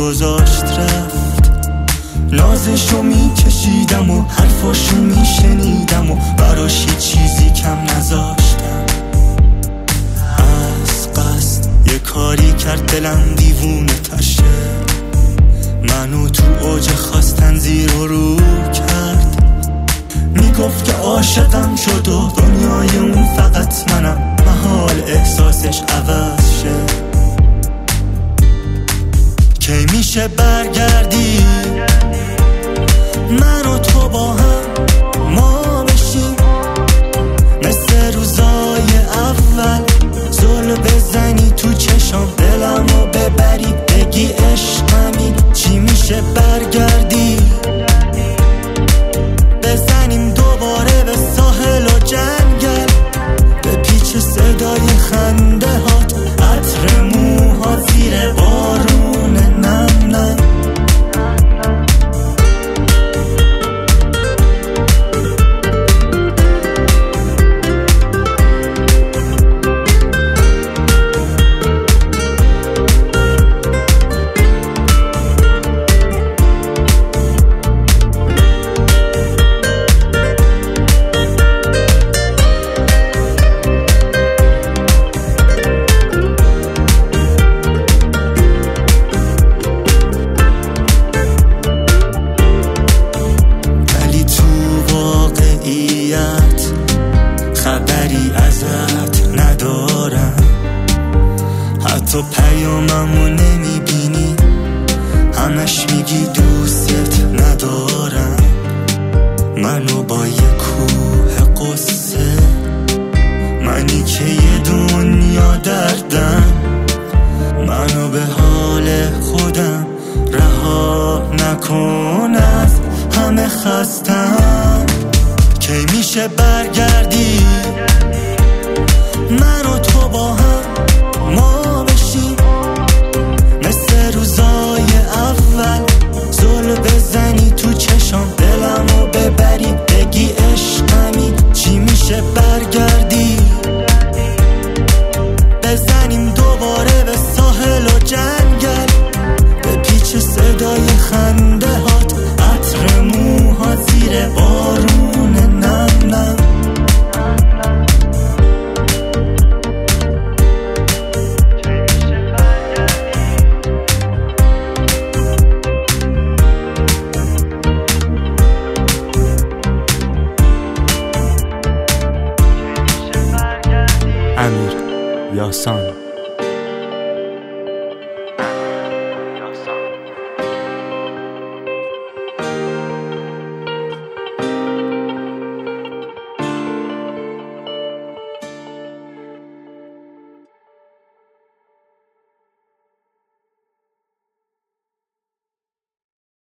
گذاشت رفت. نازشو میکشیدم و حرفاشو میشنیدم و براش یه چیزی کم نذاشتم. از قصد یه کاری کرد دلم دیوونه تشه، منو تو اوج خواستن زیر و رو کرد. میگفت که عاشقم شد و دنیای اون فقط منم، محال احساسش عوض شه. کی میشه برگردی من و تو با هم ما بشیم، مثل روزای اول زل بزنی تو چشم دلمو ببری بگی عشقمی. چی میشه برگردی بزنیم دوباره به ساحل و جنگل، به پیچ صدای خنده هات، عطر موها زیر بارون نم نم. خبری ازت ندارم، حتی پیاممو نمیبینی، همش میگی دوست ندارم. منو با یه کوه قصه، منی که یه دنیا دردم، منو به حال خودم رها نکن، از همه خستم. کی میشه برگردی من و تو با هم ما بشیم، مثل روزای اول زل بزنی تو چشم دلمو ببری بگی عشقمی. چی میشه برگردی بزنیم دوباره به ساحل و جنگل، به پیچ صدای خنده هات، عطر موها زیر بارون نم نم. امیر یاسان.